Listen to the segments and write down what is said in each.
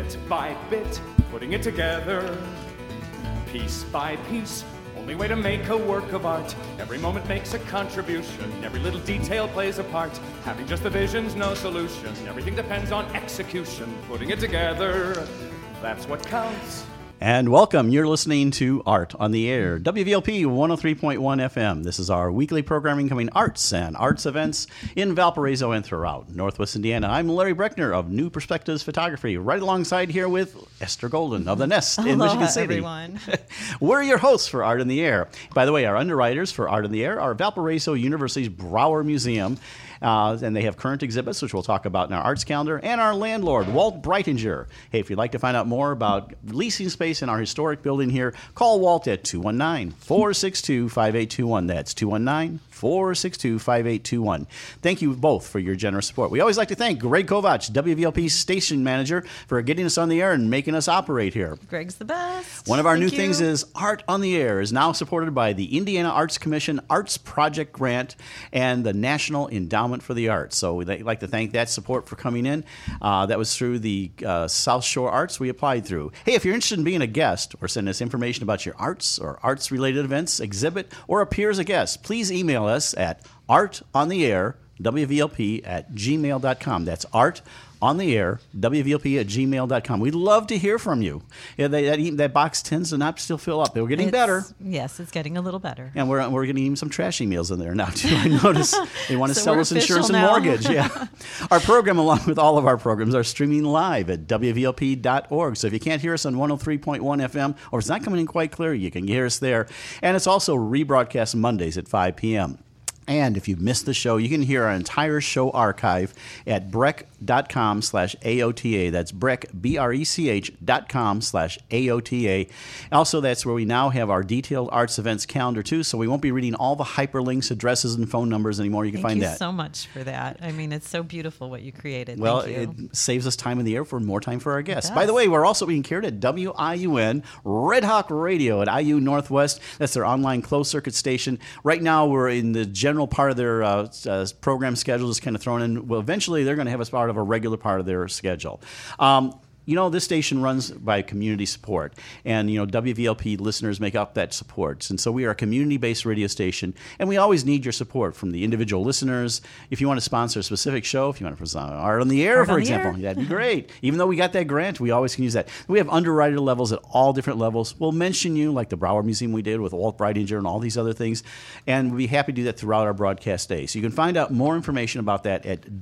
bit by bit, putting it together, piece by piece. Only way to make a work of art. Every moment makes a contribution. Every little detail plays a part. Having just the vision's no solution. Everything depends on execution. Putting it together, that's what counts. And welcome. You're listening to Art on the Air, WVLP 103.1 FM. This is our weekly programming covering arts and arts events in Valparaiso and throughout Northwest Indiana. I'm Larry Breckner of New Perspectives Photography, right alongside here with Esther Golden of The Nest in Michigan City. Everyone. We're your hosts for Art on the Air. By the way, our underwriters for Art on the Air are Valparaiso University's Brauer Museum. And they have current exhibits, which we'll talk about in our arts calendar, and our landlord, Walt Breitinger. Hey, if you'd like to find out more about leasing space in our historic building here, call Walt at 219-462-5821. That's 219-462-5821. Thank you both for your generous support. We always like to thank Greg Kovacs, WVLP's station manager, for getting us on the air and making us operate here. Greg's the best. One of our new things is Art on the Air is now supported by the Indiana Arts Commission Arts Project Grant and the National Endowment for the Arts. So we'd like to thank that support for coming in. That was through the South Shore Arts we applied through. Hey, if you're interested in being a guest or send us information about your arts or arts-related events, exhibit, or appear as a guest, please email us at artontheair.wvlp@gmail.com. That's artontheair.wvlp@gmail.com. We'd love to hear from you. Yeah, that box tends to not still fill up. We're getting better. Yes, it's getting a little better. And we're getting even some trash emails in there now, too. I notice they want to sell us insurance and now. mortgage. Yeah. Our program, along with all of our programs, are streaming live at wvlp.org. So if you can't hear us on 103.1 FM, or if it's not coming in quite clear, you can hear us there. And it's also rebroadcast Mondays at 5 p.m. And if you've missed the show, you can hear our entire show archive at breck.com/AOTA. That's Breck, BRECH.com/AOTA. Also, that's where we now have our detailed arts events calendar, too, so we won't be reading all the hyperlinks, addresses, and phone numbers anymore. You can find that. Thank you so much for that. I mean, it's so beautiful what you created. Well, Thank you. it saves us time in the air for more time for our guests. By the way, we're also being carried at WIUN, Red Hawk Radio at IU Northwest. That's their online closed-circuit station. Right now, we're in the general part of their program schedule is kind of thrown in. Well, eventually they're going to have us part of a regular part of their schedule. You know, this station runs by community support, and, you know, WVLP listeners make up that support. And so we are a community-based radio station, and we always need your support from the individual listeners. If you want to sponsor a specific show, if you want to present Art on the Air, for example, that'd be great. Even though we got that grant, we always can use that. We have underwriter levels at all different levels. We'll mention you, like the Brauer Museum we did with Walt Breitinger and all these other things, and we'll be happy to do that throughout our broadcast day. So you can find out more information about that at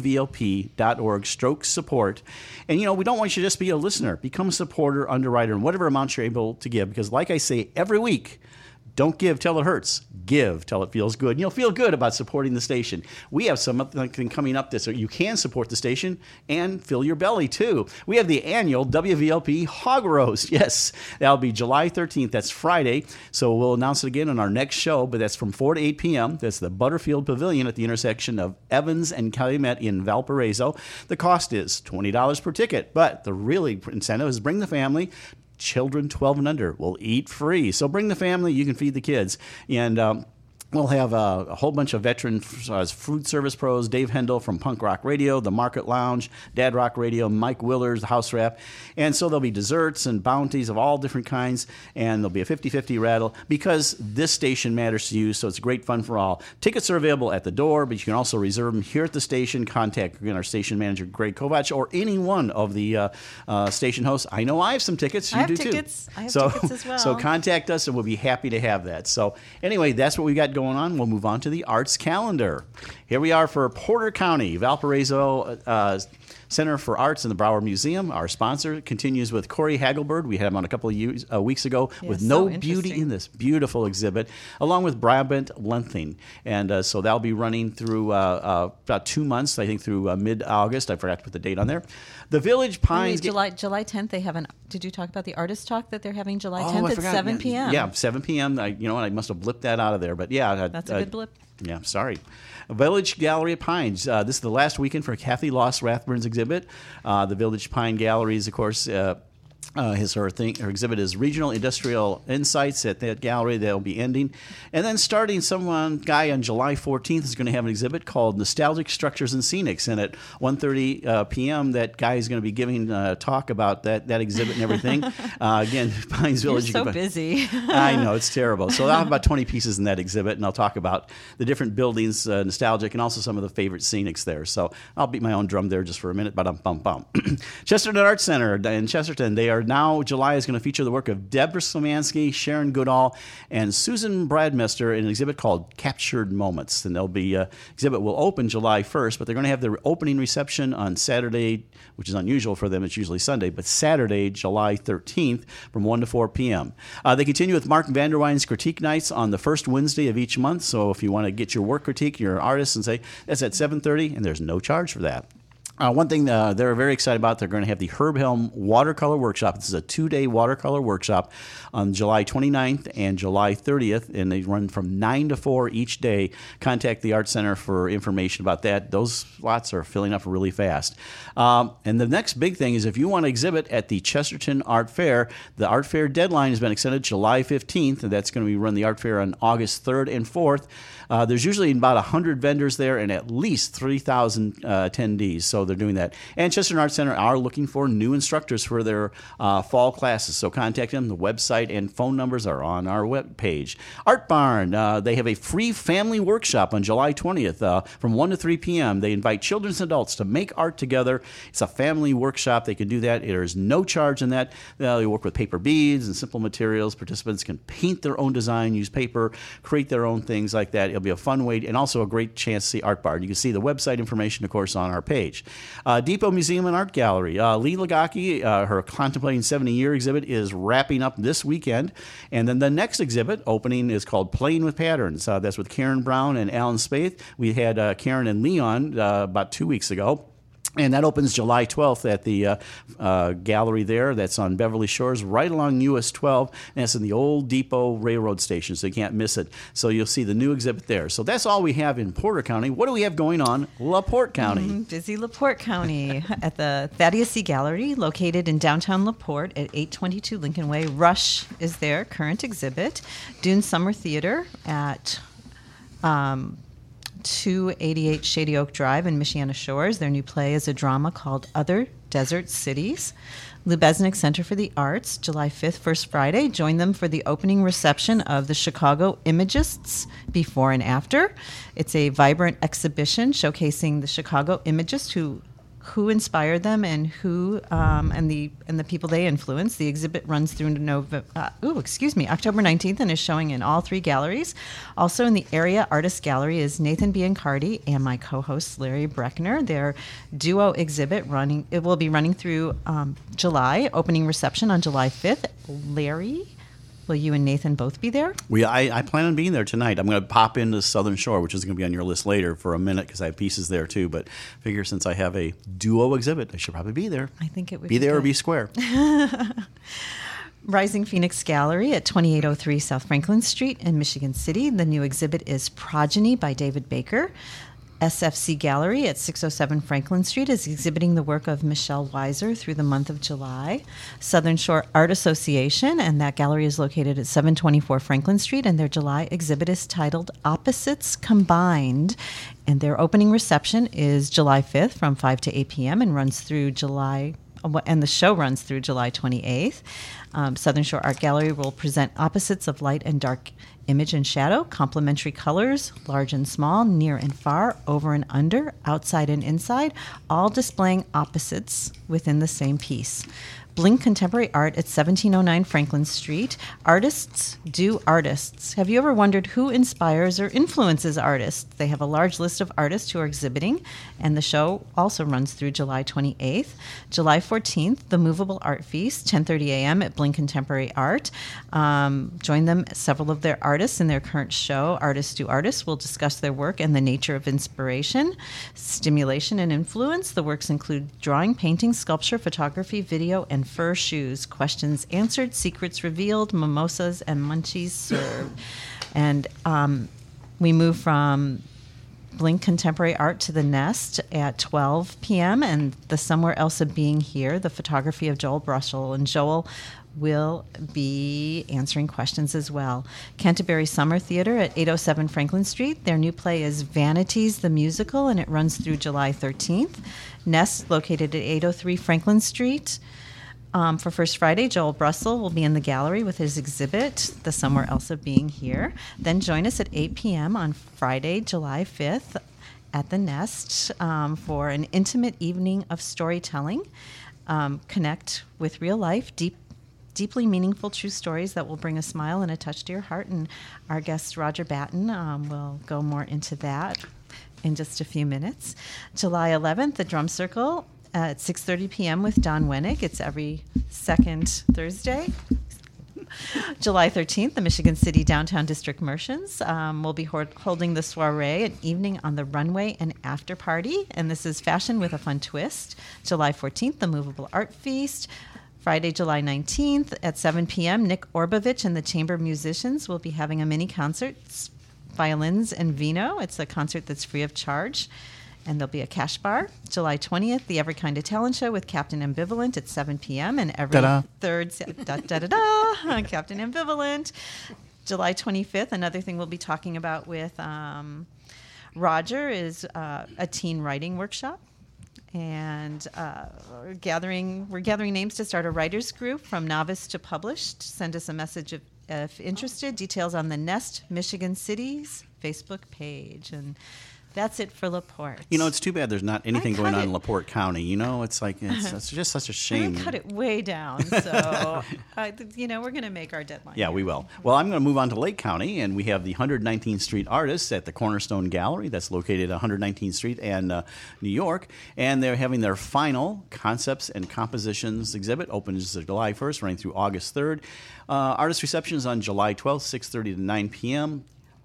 wvlp.org/support. And, you know, we don't want you to just be a listener. Become a supporter, underwriter, and whatever amount you're able to give. Because like I say every week, don't give till it hurts. Give till it feels good. And you'll feel good about supporting the station. We have something coming up so you can support the station and fill your belly, too. We have the annual WVLP Hog Roast. Yes, that'll be July 13th. That's Friday. So we'll announce it again on our next show, but that's from 4 to 8 p.m. That's the Butterfield Pavilion at the intersection of Evans and Calumet in Valparaiso. The cost is $20 per ticket, but the really incentive is bring the family. Children 12 and under will eat free. So bring the family. You can feed the kids. And we'll have a whole bunch of veteran food service pros, Dave Hendel from Punk Rock Radio, The Market Lounge, Dad Rock Radio, Mike Willers, the House Rap. And so there'll be desserts and bounties of all different kinds, and there'll be a 50-50 rattle because this station matters to you, so it's great fun for all. Tickets are available at the door, but you can also reserve them here at the station. Contact our station manager, Greg Kovacs, or any one of the station hosts. I know I have some tickets. You do too. I have tickets as well. So contact us, and we'll be happy to have that. So anyway, that's what we got going on. We'll move on to the arts calendar. Here we are for Porter County, Valparaiso Center for Arts in the Brauer Museum. Our sponsor continues with Corey Hagelberg. We had him on a couple of weeks ago with No Beauty in This beautiful exhibit, along with Brabant Lenthing. And so that'll be running through about 2 months, I think through mid-August. I forgot to put the date on there. The Village Pines... July 10th, they have did you talk about the artist talk that they're having July 10th at 7 p.m.? Yeah, 7 p.m. I must have blipped that out of there. But yeah. That's a good blip. Yeah, sorry. Village Gallery at Pines. This is the last weekend for Kathy Loss Rathburn's exhibit. The Village Pine Gallery is, of course, Her exhibit is Regional Industrial Insights at that gallery. That'll be ending. And then starting some guy on July 14th is going to have an exhibit called Nostalgic Structures and Scenics. And at 1:30 p.m., that guy is going to be giving a talk about that exhibit and everything. Again, Pines Village. You're so busy. I know, it's terrible. So I'll have about 20 pieces in that exhibit, and I'll talk about the different buildings, nostalgic, and also some of the favorite scenics there. So I'll beat my own drum there just for a minute. Bum. Chesterton Arts Center in Chesterton, they are now, July is going to feature the work of Deborah Slomansky, Sharon Goodall, and Susan Bradmester in an exhibit called Captured Moments. And exhibit will open July 1st, but they're going to have their opening reception on Saturday, which is unusual for them. It's usually Sunday, but Saturday, July 13th from 1 to 4 p.m. They continue with Mark Vanderwijn's Critique Nights on the first Wednesday of each month. So if you want to get your work critique, your artist, and say, that's at 7:30, and there's no charge for that. One thing they're very excited about, they're going to have the Herb Helm Watercolor Workshop. This is a 2-day watercolor workshop on July 29th and July 30th, and they run from 9 to 4 each day. Contact the Art Center for information about that. Those slots are filling up really fast. And the next big thing is if you want to exhibit at the Chesterton Art Fair, the Art Fair deadline has been extended July 15th, and that's going to be run the Art Fair on August 3rd and 4th. There's usually about 100 vendors there and at least 3,000 attendees, so they're doing that. And Chesterton Art Center are looking for new instructors for their fall classes, so contact them. The website and phone numbers are on our webpage. Art Barn, they have a free family workshop on July 20th from 1 to 3 p.m. They invite children and adults to make art together. It's a family workshop. They can do that. There's no charge in that. They work with paper beads and simple materials. Participants can paint their own design, use paper, create their own things like that. It'll be a fun way and also a great chance to see Art Barn. You can see the website information, of course, on our page. Depot Museum and Art Gallery. Lee Lagaki, her Contemplating 70-Year exhibit is wrapping up this weekend. And then the next exhibit opening is called Playing with Patterns. That's with Karen Brown and Alan Spaeth. We had Karen and Leon about 2 weeks ago. And that opens July 12th at the gallery there. That's on Beverly Shores, right along US 12. And that's in the old Depot Railroad Station, so you can't miss it. So you'll see the new exhibit there. So that's all we have in Porter County. What do we have going on LaPorte County? Busy LaPorte County at the Thaddeus C. Gallery, located in downtown LaPorte at 822 Lincoln Way. Rush is their current exhibit. Dune Summer Theater at 288 Shady Oak Drive in Michiana Shores. Their new play is a drama called Other Desert Cities. Lubeznik Center for the Arts, July 5th, First Friday. Join them for the opening reception of the Chicago Imagists Before and After. It's a vibrant exhibition showcasing the Chicago Imagists who inspired them and who and the people they influenced. The exhibit runs through October 19th and is showing in all 3 galleries. Also in the area Artist Gallery is Nathan Biancardi and my co-host Larry Breckner. Their duo exhibit will be running through July. Opening reception on July 5th. Larry, will you and Nathan both be there? I plan on being there tonight. I'm going to pop into Southern Shore, which is going to be on your list later for a minute because I have pieces there too. But figure since I have a duo exhibit, I should probably be there. I think it would be there good. Or be square. Rising Phoenix Gallery at 2803 South Franklin Street in Michigan City. The new exhibit is Progeny by David Baker. SFC Gallery at 607 Franklin Street is exhibiting the work of Michelle Weiser through the month of July. Southern Shore Art Association, and that gallery is located at 724 Franklin Street, and their July exhibit is titled Opposites Combined. And their opening reception is July 5th from 5 to 8 p.m. and runs through July, and the show runs through July 28th. Southern Shore Art Gallery will present opposites of light and dark image and shadow, complementary colors, large and small, near and far, over and under, outside and inside, all displaying opposites within the same piece. Blink Contemporary Art at 1709 Franklin Street. Artists do artists. Have you ever wondered who inspires or influences artists? They have a large list of artists who are exhibiting, and the show also runs through July 28th. July 14th, the Movable Art Feast, 10:30 a.m. at Blink Contemporary Art. Join them, several of their artists in their current show, Artists Do Artists, will discuss their work and the nature of inspiration, stimulation, and influence. The works include drawing, painting, sculpture, photography, video, and fur shoes. Questions answered, secrets revealed, mimosas and munchies served. And we move from Blink Contemporary Art to the Nest at 12 p.m. and the Somewhere Elsa Being Here, the photography of Joel Brushel. And Joel will be answering questions as well. Canterbury Summer Theater at 807 Franklin Street. Their new play is Vanities the Musical, and it runs through July 13th. Nest, located at 803 Franklin Street. For First Friday, Joel Brussel will be in the gallery with his exhibit, The Somewhere Elsa Being Here. Then join us at 8 p.m. on Friday, July 5th at the Nest for an intimate evening of storytelling. Connect with real life, deeply meaningful true stories that will bring a smile and a touch to your heart. And our guest, Roger Batten, will go more into that in just a few minutes. July 11th, the Drum Circle at 6:30 p.m. with Don Wennick. It's every second Thursday. July 13th, the Michigan City Downtown District Merchants will be holding the soiree, an evening on the runway and after party. And this is fashion with a fun twist. July 14th, the Movable Art Feast. Friday, July 19th at 7 p.m., Nick Orbovich and the Chamber Musicians will be having a mini concert, Violins and Vino. It's a concert that's free of charge. And there'll be a cash bar. July 20th, the Every Kind of Talent Show with Captain Ambivalent at 7 p.m. And every third... Captain Ambivalent. July 25th, another thing we'll be talking about with Roger is a teen writing workshop. And we're gathering names to start a writers group from novice to published. Send us a message if interested. Details on the Nest Michigan City's Facebook page. And that's it for LaPorte. You know, it's too bad there's not anything going on in LaPorte County. You know, it's like it's just such a shame. I cut it way down, so we're going to make our deadline. Yeah, we will. Well, I'm going to move on to Lake County, and we have the 119th Street Artists at the Cornerstone Gallery. That's located at 119th Street and New York, and they're having their final Concepts and Compositions exhibit. Opens July 1st, running through August 3rd. Artist reception is on July 12th, 6:30 to 9 p.m.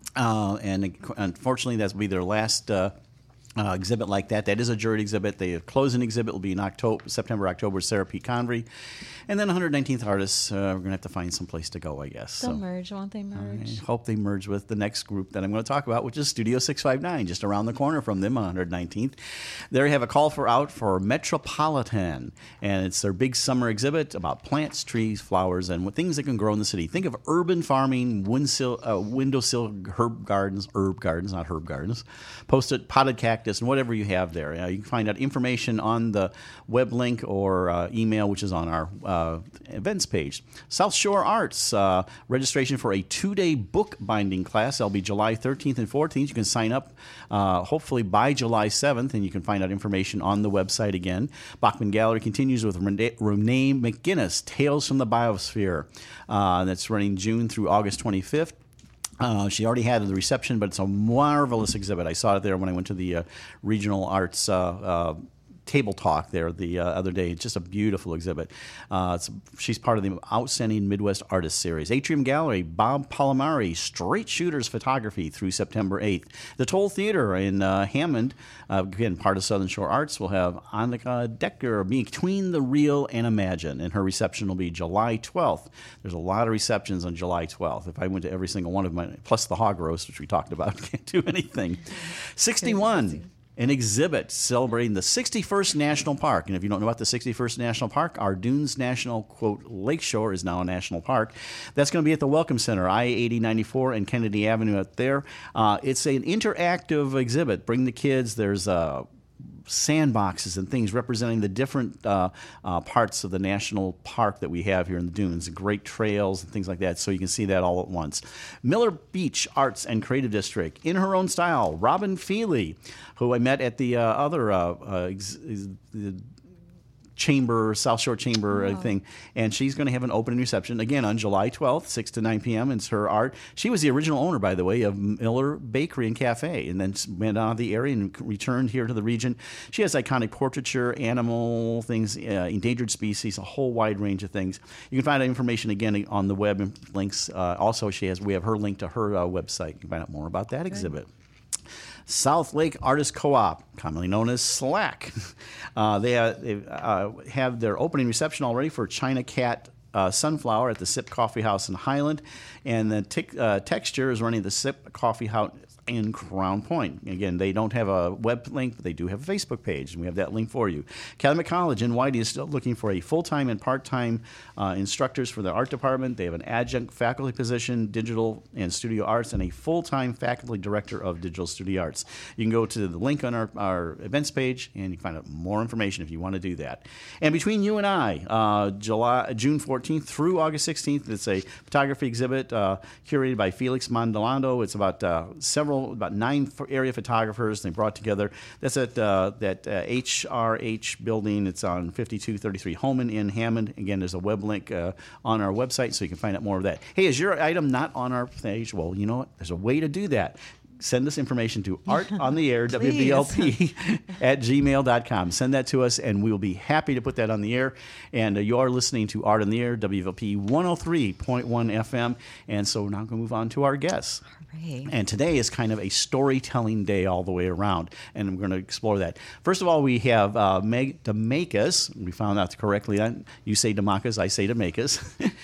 And unfortunately, that will be their last exhibit like that. That is a juried exhibit. The closing exhibit will be in September, October, Sarah P. Convery. And then 119th Artists, we're going to have to find some place to go, I guess. They'll merge, won't they merge? I hope they merge with the next group that I'm going to talk about, which is Studio 659, just around the corner from them on 119th. They have a call out for Metropolitan, and it's their big summer exhibit about plants, trees, flowers, and things that can grow in the city. Think of urban farming, windowsill herb gardens, not herb gardens, posted potted cactus, and whatever you have there. You can find out information on the web link or email, which is on our events page. South Shore Arts, registration for a 2-day book binding class. That'll be July 13th and 14th. You can sign up hopefully by July 7th, and you can find out information on the website again. Bachman Gallery continues with Renee McGinnis, Tales from the Biosphere. That's running June through August 25th. She already had the reception, but it's a marvelous exhibit. I saw it there when I went to the Regional Arts table talk there the other day. It's just a beautiful exhibit. She's part of the Outstanding Midwest Artist Series. Atrium Gallery, Bob Palomari, Straight Shooters Photography through September 8th. The Toll Theater in Hammond, again, part of Southern Shore Arts, will have Annika Decker, Between the Real and Imagine, and her reception will be July 12th. There's a lot of receptions on July 12th. If I went to every single one of mine, plus the hog roast, which we talked about, can't do anything. 61. An exhibit celebrating the 61st National Park. And if you don't know about the 61st National Park, our Dunes National, quote, Lakeshore is now a national park. That's going to be at the Welcome Center, I-8094 and Kennedy Avenue out there. It's an interactive exhibit. Bring the kids. There's sandboxes and things representing the different parts of the national park that we have here in the Dunes, great trails and things like that, so you can see that all at once. Miller Beach Arts and Creative District, in her own style, Robin Feely, who I met at the Chamber, South Shore Chamber thing, and she's going to have an opening reception again on July 12th, 6 to 9 p.m. It's her art. She was the original owner, by the way, of Miller Bakery and Cafe, and then went out of the area and returned here to the region. She has iconic portraiture, animal things, endangered species, a whole wide range of things. You can find out information again on the web and links. Also, we have her link to her website. You can find out more about that exhibit. South Lake Artist Co-op, commonly known as SLAC. They have their opening reception already for China Cat Sunflower at the Sip Coffee House in Highland. And the Texture is running the Sip Coffee House in Crown Point. Again, they don't have a web link, but they do have a Facebook page, and we have that link for you. Calumet College in Whitey is still looking for a full-time and part-time instructors for the art department. They have an adjunct faculty position, digital and studio arts, and a full-time faculty director of digital studio arts. You can go to the link on our events page, and you can find out more information if you want to do that. And between you and I, June 14th through August 16th, it's a photography exhibit curated by Felix Mondolando. It's about 9 area photographers they brought together. That's at that HRH building. It's on 5233 Holman in Hammond. Again, there's a web link on our website, so you can find out more of that. Hey, is your item not on our page? Well, you know what? There's a way to do that. Send us information to artontheair, WBLP, at gmail.com. Send that to us, and we will be happy to put that on the air. And you are listening to Art on the Air, WBLP 103.1 FM. And so now we're going to move on to our guests. Right. And today is kind of a storytelling day all the way around, and we're going to explore that. First of all, we have Meg DeMakis. We found out correctly. You say DeMakis, I say DeMakis.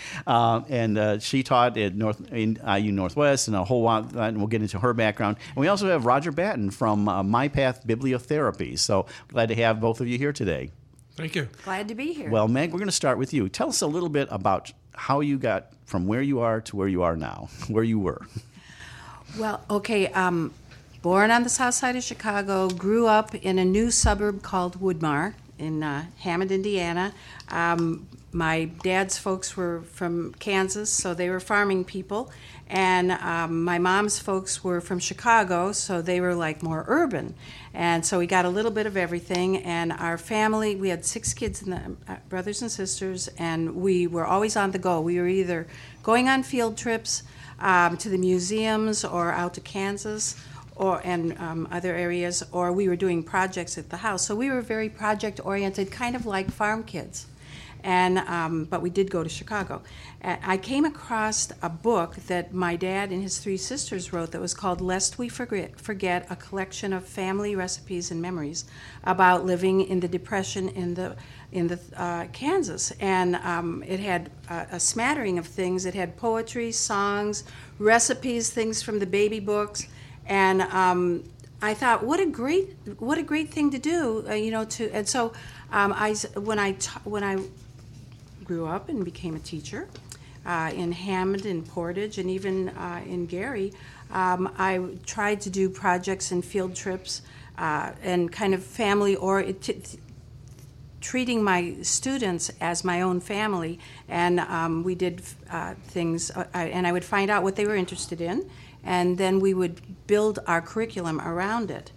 And she taught at IU Northwest and a whole lot, and we'll get into her background. And we also have Roger Batten from MyPath Bibliotherapy. So glad to have both of you here today. Thank you. Glad to be here. Well, Meg, we're going to start with you. Tell us a little bit about how you got from where you are to where you are now, where you were. Well, okay, born on the south side of Chicago, grew up in a new suburb called Woodmar in Hammond, Indiana. My dad's folks were from Kansas, so they were farming people. And my mom's folks were from Chicago, so they were like more urban. And so we got a little bit of everything. And our family, we had 6 kids, brothers and sisters, and we were always on the go. We were either going on field trips to the museums or out to Kansas and other areas, or we were doing projects at the house. So we were very project-oriented, kind of like farm kids. And but we did go to Chicago. I came across a book that my dad and his 3 sisters wrote that was called Lest We Forget, a collection of family recipes and memories about living in the Depression in the Kansas. And it had a smattering of things. It had poetry, songs, recipes, things from the baby books. And I thought, what a great thing to do, And so when I grew up and became a teacher in Hammond and Portage and even in Gary, I tried to do projects and field trips and kind of family treating my students as my own family, and we did things, and I would find out what they were interested in, and then we would build our curriculum around it.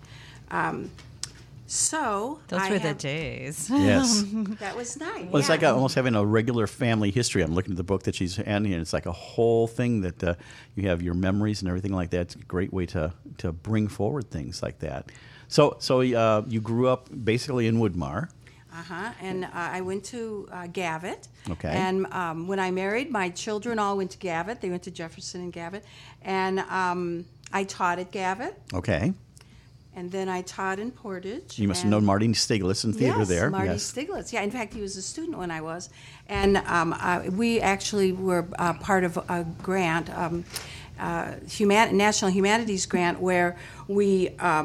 Those were the days. Yes. That was nice. Well, it's like almost having a regular family history. I'm looking at the book that she's handing, and it's like a whole thing that you have your memories and everything like that. It's a great way to bring forward things like that. So you grew up basically in Woodmar. And I went to Gavitt. Okay. And when I married, my children all went to Gavitt. They went to Jefferson and Gavitt. And I taught at Gavitt. Okay. And then I taught in Portage. You must have known Marty Stiglitz in theater there. Marty Stiglitz. Yeah, in fact, he was a student when I was. And we actually were part of a grant, National Humanities Grant, where we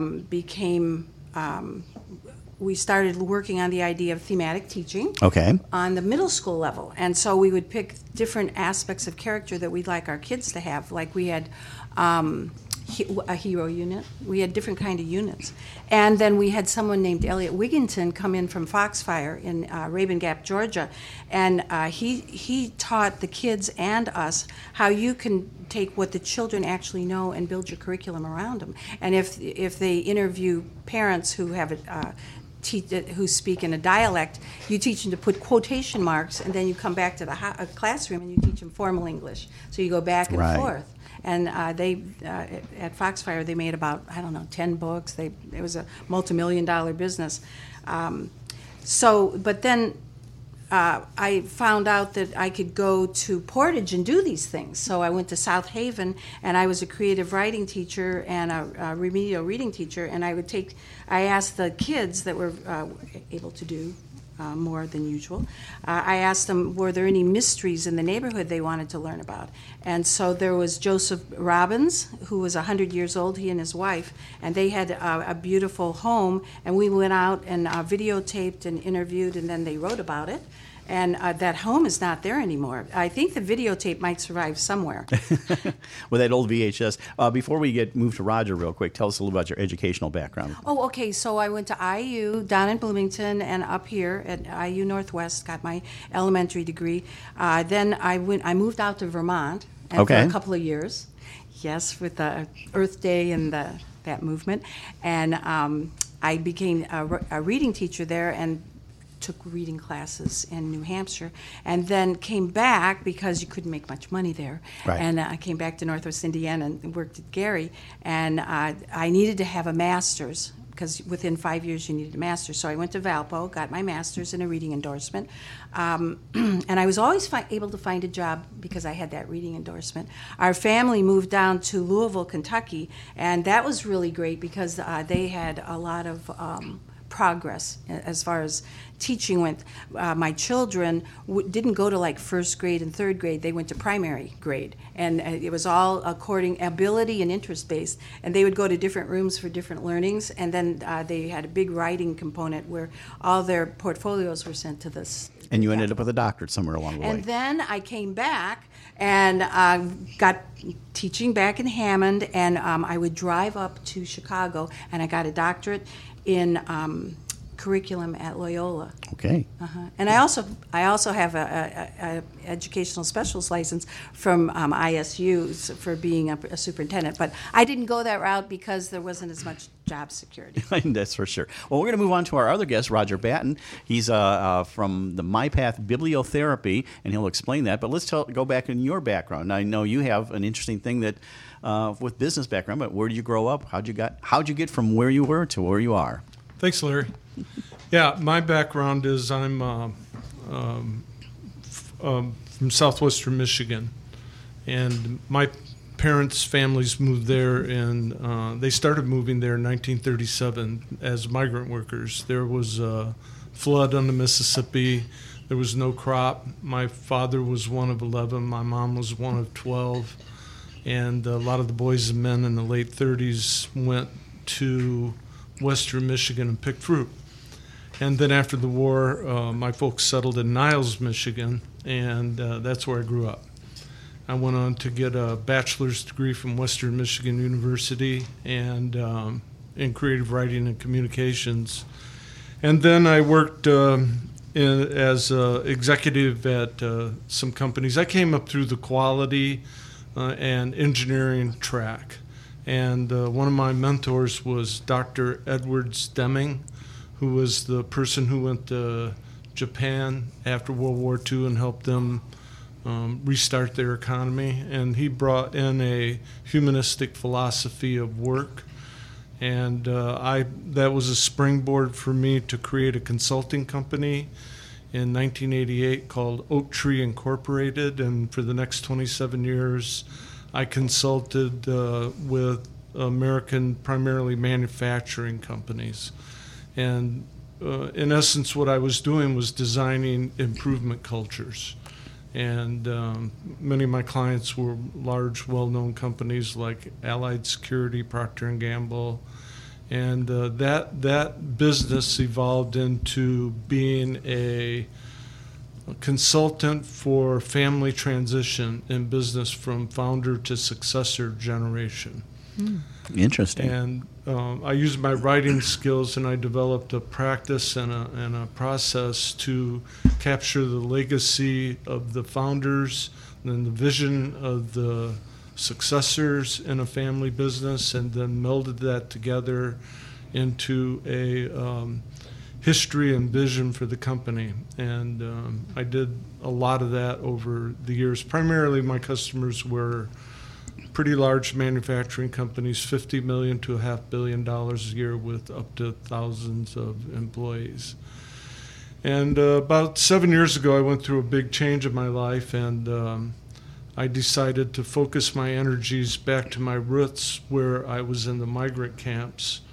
we started working on the idea of thematic teaching on the middle school level. And so we would pick different aspects of character that we'd like our kids to have. Like we had a hero unit. We had different kind of units. And then we had someone named Elliot Wigginton come in from Foxfire in Rabun Gap, Georgia. And he taught the kids and us how you can take what the children actually know and build your curriculum around them. And if they interview parents who have who speak in a dialect, you teach them to put quotation marks, and then you come back to the classroom and you teach them formal English. So you go back and forth. And they at Foxfire, they made about, 10 books. It was a multi-million-dollar business. But then I found out that I could go to Portage and do these things. So I went to South Haven, and I was a creative writing teacher and a remedial reading teacher. And I asked the kids that were able to do more than usual. I asked them, were there any mysteries in the neighborhood they wanted to learn about? And so there was Joseph Robbins, who was 100 years old, he and his wife, and they had a beautiful home, and we went out and videotaped and interviewed, and then they wrote about it. And that home is not there anymore. I think the videotape might survive somewhere. With that old VHS. Before we move to Roger real quick, tell us a little about your educational background. Oh, okay. So I went to IU down in Bloomington and up here at IU Northwest, got my elementary degree. Then I moved out to Vermont and for a couple of years. Yes, with the Earth Day and that movement. And I became a reading teacher there and took reading classes in New Hampshire, and then came back because you couldn't make much money there. Right. And I came back to Northwest Indiana and worked at Gary, and I needed to have a master's because within 5 years you needed a master's. So I went to Valpo, got my master's in a reading endorsement, and I was always able to find a job because I had that reading endorsement. Our family moved down to Louisville, Kentucky, and that was really great because they had a lot of progress as far as teaching went. My children didn't go to like first grade and third grade. They went to primary grade, and it was all according ability and interest based. And they would go to different rooms for different learnings, and then they had a big writing component where all their portfolios were sent to this. And you ended up with a doctorate somewhere along the way. And then I came back and got teaching back in Hammond, and I would drive up to Chicago, and I got a doctorate in curriculum at Loyola. Okay. And I also have a educational specialist license from ISU for being a superintendent, but I didn't go that route because there wasn't as much job security. That's for sure. Well, we're going to move on to our other guest, Roger Batten. He's from the MyPath Bibliotherapy, and he'll explain that. But let's go back in your background. I know you have an interesting thing that with business background, but where did you grow up? How'd you get from where you were to where you are? Thanks, Larry. Yeah, my background is I'm from southwestern Michigan, and my parents' families moved there, and they started moving there in 1937 as migrant workers. There was a flood on the Mississippi. There was no crop. My father was one of 11. My mom was one of 12. And a lot of the boys and men in the late 30s went to western Michigan and picked fruit. And then after the war, my folks settled in Niles, Michigan, and that's where I grew up. I went on to get a bachelor's degree from Western Michigan University and in creative writing and communications. And then I worked as an executive at some companies. I came up through the quality and engineering track. And one of my mentors was Dr. Edwards Deming, who was the person who went to Japan after World War II and helped them restart their economy. And he brought in a humanistic philosophy of work. And that was a springboard for me to create a consulting company in 1988 called Oak Tree Incorporated. And for the next 27 years, I consulted with American, primarily manufacturing companies. And in essence, what I was doing was designing improvement cultures. And many of my clients were large, well-known companies like Allied Security, Procter & Gamble. And that business evolved into being a consultant for family transition in business from founder to successor generation. Interesting. And I used my writing skills, and I developed a practice and a process to capture the legacy of the founders and the vision of the successors in a family business, and then melded that together into a history and vision for the company. And I did a lot of that over the years. Primarily my customers were pretty large manufacturing companies, $50 million to $500 million a year with up to thousands of employees. And about 7 years ago, I went through a big change in my life, and I decided to focus my energies back to my roots, where I was in the migrant camps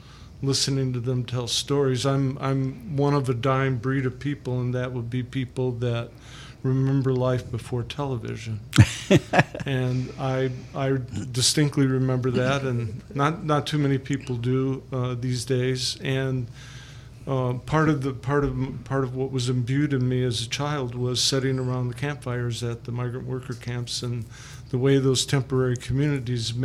listening to them tell stories. I'm one of a dying breed of people, and that would be people that remember life before television. And I distinctly remember that, and not too many people do these days. And part of what was imbued in me as a child was sitting around the campfires at the migrant worker camps, and the way those temporary communities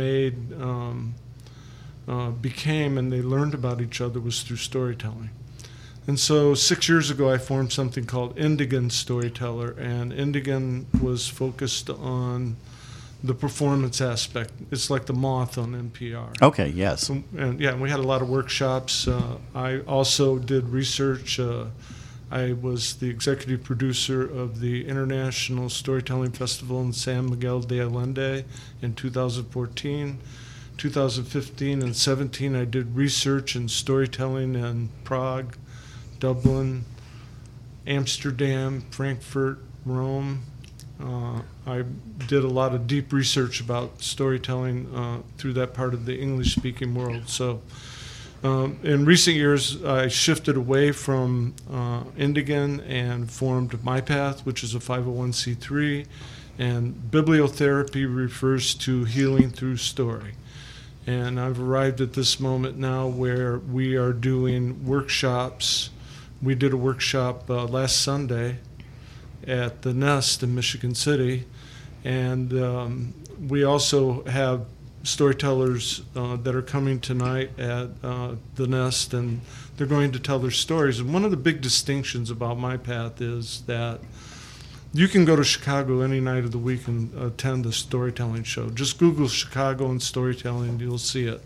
became and they learned about each other was through storytelling. And so 6 years ago, I formed something called Indigen Storyteller, and Indigen was focused on the performance aspect. It's like the Moth on NPR. Okay, yes. And we had a lot of workshops. I also did research. I was the executive producer of the International Storytelling Festival in San Miguel de Allende in 2014. 2015 and 17, I did research and storytelling in Prague, Dublin, Amsterdam, Frankfurt, Rome. I did a lot of deep research about storytelling through that part of the English-speaking world. So in recent years, I shifted away from Indigen and formed MyPath, which is a 501c3. And bibliotherapy refers to healing through story. And I've arrived at this moment now where we are doing workshops. We did a workshop last Sunday at the Nest in Michigan City, and we also have storytellers that are coming tonight at the Nest, and they're going to tell their stories. And one of the big distinctions about MyPath is that you can go to Chicago any night of the week and attend a storytelling show. Just Google Chicago and storytelling, and you'll see it.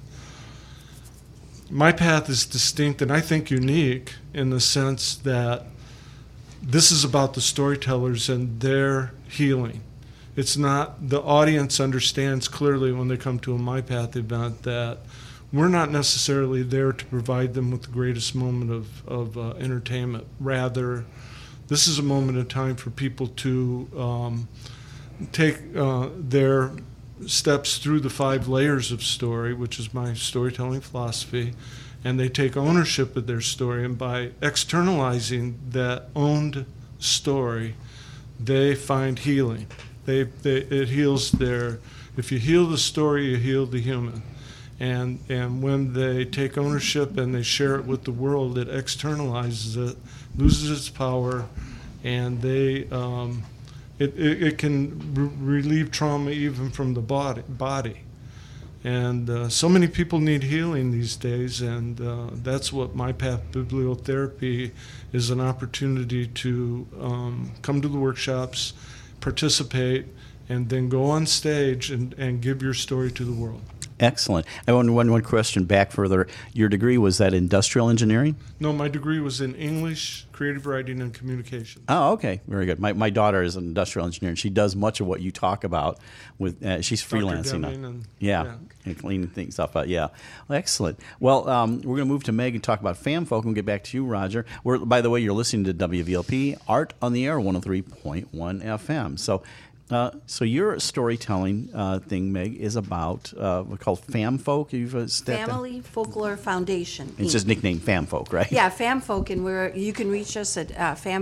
MyPath is distinct and I think unique in the sense that this is about the storytellers and their healing. It's not, the audience understands clearly when they come to a MyPath event that we're not necessarily there to provide them with the greatest moment of entertainment. Rather, this is a moment in time for people to take their steps through the 5 layers of story, which is my storytelling philosophy, and they take ownership of their story. And by externalizing that owned story, they find healing. It heals their. If you heal the story, you heal the human. And when they take ownership and they share it with the world, it externalizes it, loses its power, and they it can relieve trauma even from the body. And so many people need healing these days, and that's what MyPath Bibliotherapy is, an opportunity to come to the workshops, participate, and then go on stage and give your story to the world. Excellent. I want one question back further. Your degree, was that industrial engineering? No, my degree was in English, creative writing, and communication. Oh, okay. Very good. My daughter is an industrial engineer, and she does much of what you talk about. With she's freelancing now. And cleaning things up. Yeah. Well, excellent. Well, we're going to move to Meg and talk about FamFolk, and we'll get back to you, Roger. By the way, you're listening to WVLP, Art on the Air, 103.1 FM. So your storytelling thing, Meg, is about what's called FamFolk. You've Family Folklore Foundation. It's just nicknamed FamFolk, right? Yeah, FamFolk, and you can reach us at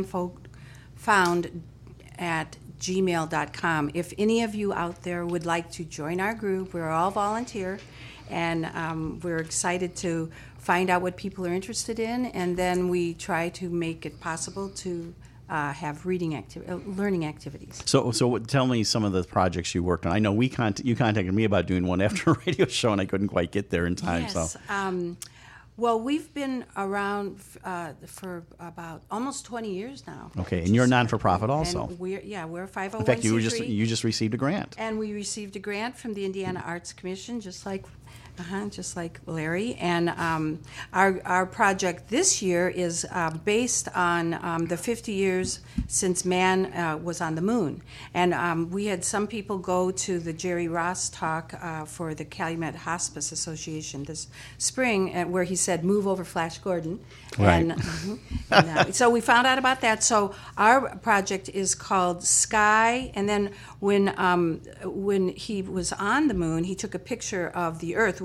famfolkfound@gmail.com. If any of you out there would like to join our group, we're all volunteer, and we're excited to find out what people are interested in, and then we try to make it possible to have learning activities. So tell me some of the projects you worked on. I know you contacted me about doing one after a radio show, and I couldn't quite get there in time. Yes. So. Well, we've been around for about almost 20 years now. Okay, and you're a non-for-profit also. And we're a 501c3. In fact, you just received a grant. And we received a grant from the Indiana Arts Commission, just like Larry. And our project this year is based on the 50 years since man was on the moon. And we had some people go to the Jerry Ross talk for the Calumet Hospice Association this spring, where he said, "Move over Flash Gordon." Right. And so we found out about that. So our project is called Sky. And then when he was on the moon, he took a picture of the Earth, which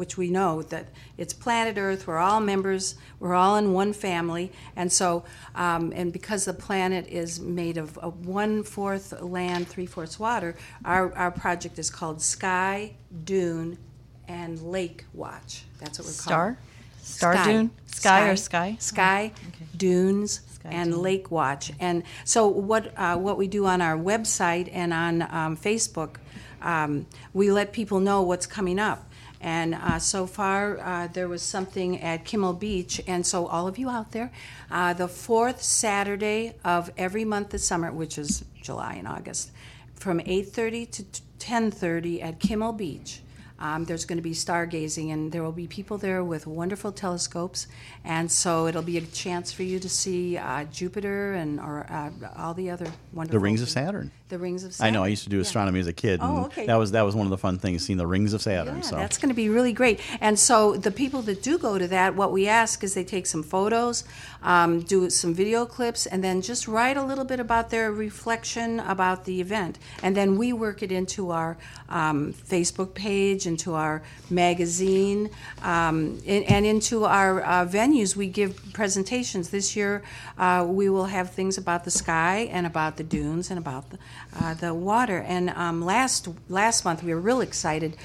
which we know that it's planet Earth. We're all members. We're all in one family, and so and because the planet is made of 1/4 land, 3/4 water, our project is called Sky, Dune, and Lake Watch. That's what we're calling. Star Dune? Sky or sky? Sky, Okay. dunes, Sky, and dune. Lake Watch. And so what we do on our website and on Facebook, we let people know what's coming up. And so far, there was something at Kimmel Beach. And so all of you out there, the 4th Saturday of every month this summer, which is July and August, from 8:30 to 10:30 at Kimmel Beach, there's going to be stargazing, and there will be people there with wonderful telescopes, and so it'll be a chance for you to see Jupiter and or all the other wonderful. The rings of Saturn. The rings of Saturn. I know. I used to do astronomy as a kid. Oh, and okay. That was one of the fun things, seeing the rings of Saturn. Yeah, So that's going to be really great. And so the people that do go to that, what we ask is they take some photos, do some video clips, and then just write a little bit about their reflection about the event. And then we work it into our Facebook page, into our magazine, and into our venues. We give presentations. This year we will have things about the sky and about the dunes and about the water. And last month we were real excited.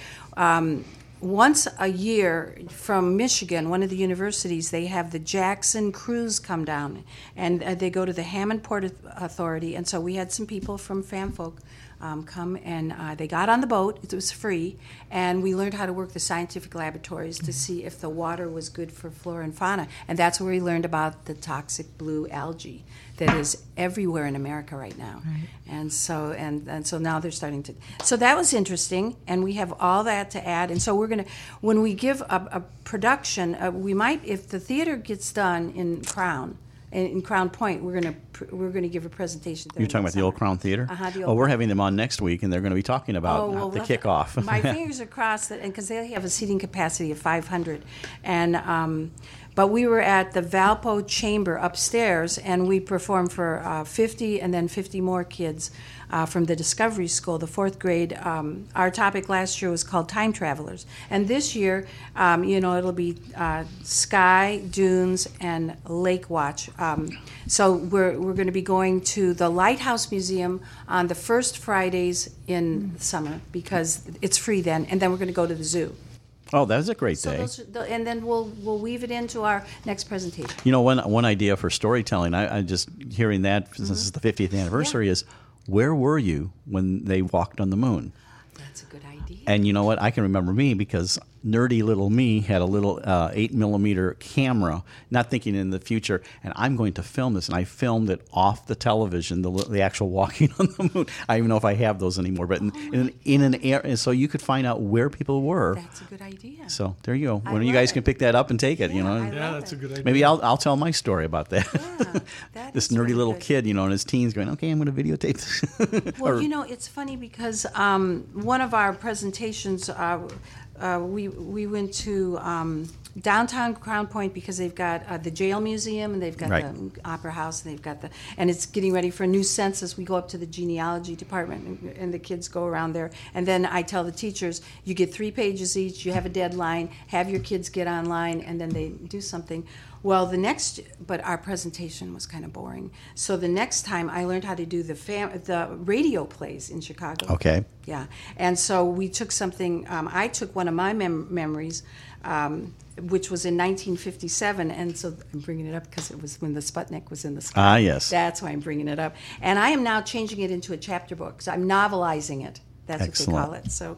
Once a year from Michigan, one of the universities, they have the Jackson Cruise come down, and they go to the Hammond Port Authority. And so we had some people from FAMfolk come, and they got on the boat. It was free, and we learned how to work the scientific laboratories to see if the water was good for flora and fauna. And that's where we learned about the toxic blue algae that is everywhere in America right now. Right. And so now they're starting to. So that was interesting, and we have all that to add. And so we're going to, when we give a production, we might, if the theater gets done in Crown Point, we're going to give a presentation there. you're talking about the Old Crown Theater? Uh-huh, the Well, Old we're Crown. having them on next week, and they're going to be talking about the kickoff. My fingers are crossed, because they have a seating capacity of 500, and but we were at the Valpo Chamber upstairs, and we performed for 50 and then 50 more kids from the Discovery School, the 4th grade. Our topic last year was called Time Travelers, and this year, it'll be Sky, Dunes, and Lake Watch. So we're going to be going to the Lighthouse Museum on the first Fridays in summer because it's free then, and then we're going to go to the zoo. Oh, that's a great day. And then we'll weave it into our next presentation. You know, one idea for storytelling, I just hearing that, since this is the 50th anniversary, is where were you when they walked on the moon? That's a good idea. And you know what? I can remember me because nerdy little me had a little 8mm camera, not thinking in the future, and I'm going to film this. And I filmed it off the television, the actual walking on the moon. I don't even know if I have those anymore, but in an area, so you could find out where people were. That's a good idea. So there you go. One of you love guys it. can pick that up and take it. Yeah, I Yeah, love that's a it. good idea. Maybe I'll tell my story about that. Yeah, that This is nerdy really little good. kid, in his teens, going, "Okay, I'm going to videotape this." Well, it's funny because one of our presentations, we went to downtown Crown Point because they've got the jail museum and they've got Right. the opera house and they've got and it's getting ready for a new census. We go up to the genealogy department and the kids go around there, and then I tell the teachers, you get 3 pages each, you have a deadline, have your kids get online, and then they do something. Well, but our presentation was kind of boring. So the next time I learned how to do the radio plays in Chicago. Okay. Yeah, and so we took something. I took one of my memories, which was in 1957, and so I'm bringing it up because it was when the Sputnik was in the sky. Ah, yes. That's why I'm bringing it up. And I am now changing it into a chapter book. So I'm novelizing it. That's Excellent. what they call it. So,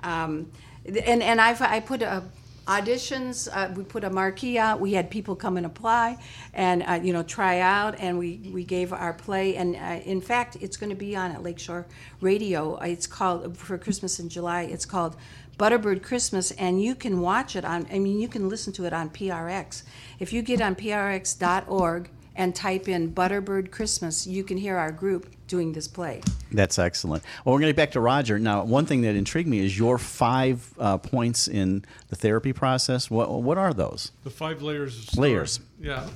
and I put auditions. We put a marquee out. We had people come and apply, and try out. And we gave our play. And in fact, it's going to be on at Lakeshore Radio. It's called for Christmas in July. It's called Butterbird Christmas, and you can watch it you can listen to it on PRX. If you get on prx.org and type in Butterbird Christmas, you can hear our group doing this play. That's excellent. Well, we're going to get back to Roger. Now, one thing that intrigued me is your 5 points in the therapy process. What are those? The 5 layers of story. Layers. Yeah.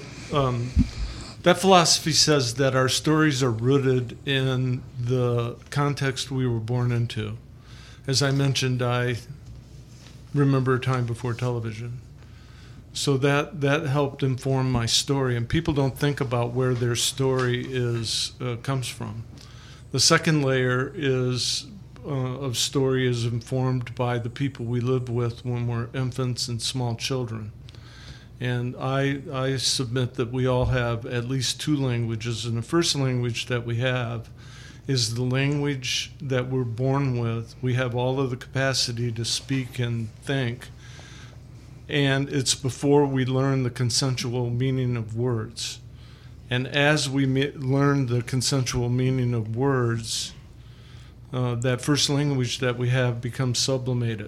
That philosophy says that our stories are rooted in the context we were born into. As I mentioned, I remember a time before television. So that helped inform my story, and people don't think about where their story comes from. The second layer of story is informed by the people we live with when we're infants and small children. And I submit that we all have at least two languages, and the first language that we have is the language that we're born with. We have all of the capacity to speak and think, and it's before we learn the consensual meaning of words. And as we learn the consensual meaning of words, that first language that we have becomes sublimated.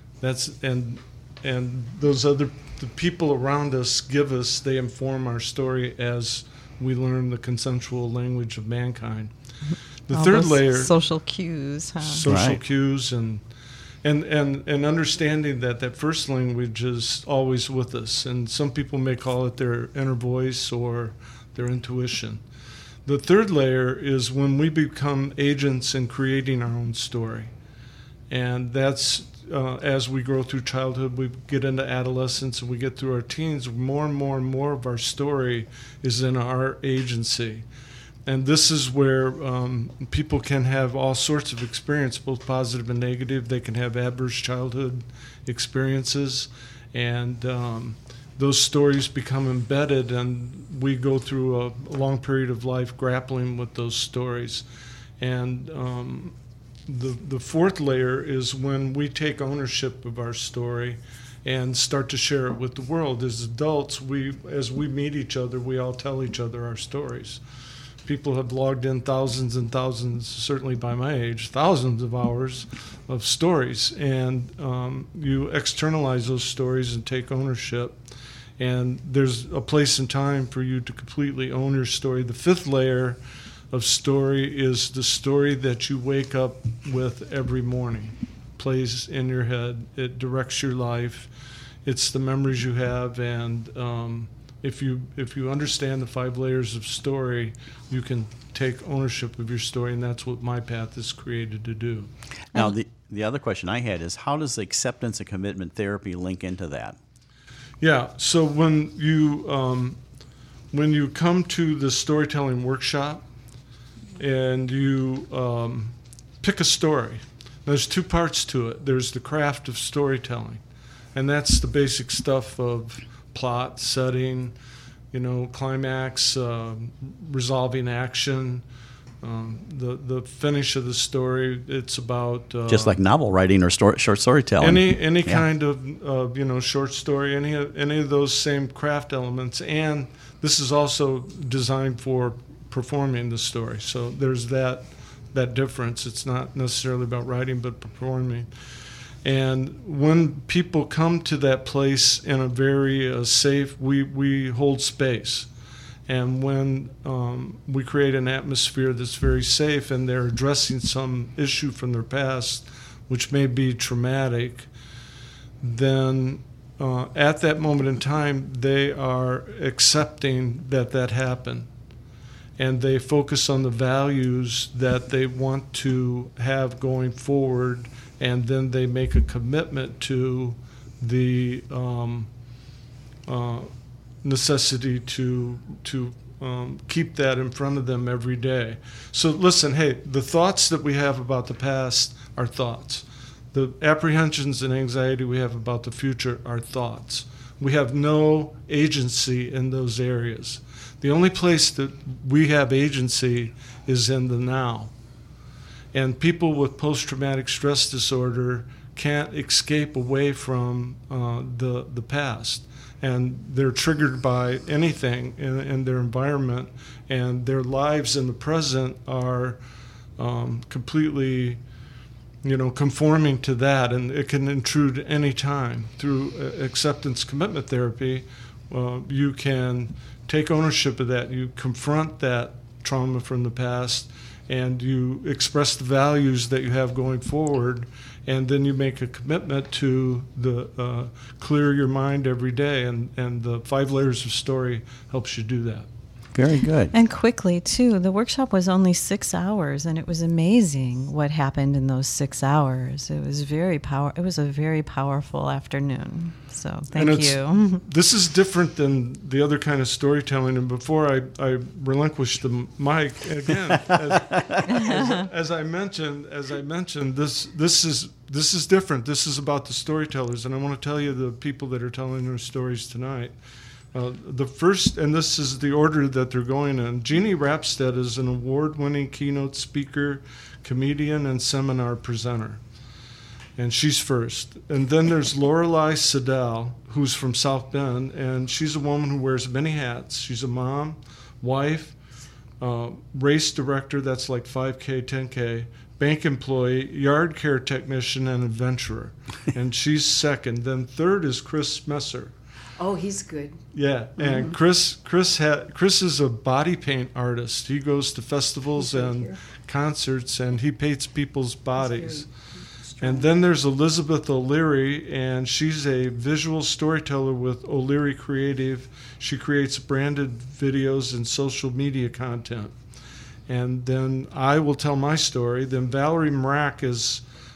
And those other the people around us they inform our story as we learn the consensual language of mankind. The All third those layer, social cues, huh? social Right. cues, and understanding that first language is always with us. And some people may call it their inner voice or their intuition. The third layer is when we become agents in creating our own story. And that's as we grow through childhood, we get into adolescence, and we get through our teens, more and more and more of our story is in our agency. And this is where people can have all sorts of experience, both positive and negative. They can have adverse childhood experiences, and those stories become embedded, and we go through a long period of life grappling with those stories. And the fourth layer is when we take ownership of our story and start to share it with the world. As adults, as we meet each other, we all tell each other our stories. People have logged in thousands and thousands, certainly by my age, thousands of hours of stories. And you externalize those stories and take ownership. And there's a place and time for you to completely own your story. The fifth layer of story is the story that you wake up with every morning. Plays in your head. It directs your life. It's the memories you have, and if you understand the 5 layers of story, you can take ownership of your story, and that's what My Path is created to do. Now, the other question I had is, how does acceptance and commitment therapy link into that? Yeah, so when you come to the storytelling workshop and you pick a story, there's 2 parts to it. There's the craft of storytelling, and that's the basic stuff of plot, setting, climax, resolving action, the finish of the story. It's about Just like novel writing or short storytelling. any kind of short story, any of those same craft elements. And this is also designed for performing the story. So there's that difference. It's not necessarily about writing, but performing. And when people come to that place in a very safe, we hold space. And when we create an atmosphere that's very safe and they're addressing some issue from their past, which may be traumatic, then at that moment in time, they are accepting that happened. And they focus on the values that they want to have going forward, and then they make a commitment to the necessity to keep that in front of them every day. So listen, hey, the thoughts that we have about the past are thoughts. The apprehensions and anxiety we have about the future are thoughts. We have no agency in those areas. The only place that we have agency is in the now. And people with post-traumatic stress disorder can't escape away from the past. And they're triggered by anything in their environment, and their lives in the present are completely, conforming to that, and it can intrude any time. Through acceptance commitment therapy, you can take ownership of that. You confront that trauma from the past, and you express the values that you have going forward, and then you make a commitment to clear your mind every day, and the 5 layers of story helps you do that. Very good. And quickly, too. The workshop was only 6 hours, and it was amazing what happened in those 6 hours. It was It was a very powerful afternoon. So thank you. This is different than the other kind of storytelling. And before I relinquish the mic again, as I mentioned, this is different. This is about the storytellers, and I want to tell you the people that are telling their stories tonight. The first, and this is the order that they're going in. Jeannie Rapstead is an award-winning keynote speaker, comedian, and seminar presenter. And she's first. And then there's Lorelei Siddell, who's from South Bend, and she's a woman who wears many hats. She's a mom, wife, race director, that's like 5K, 10K, bank employee, yard care technician, and adventurer. And she's second. Then third is Chris Messer. Oh, he's good. Yeah, and Chris is a body paint artist. He goes to festivals and concerts, and he paints people's bodies. And then there's Elizabeth O'Leary, and she's a visual storyteller with O'Leary Creative. She creates branded videos and social media content. And then I will tell my story. Then Valerie Mrak is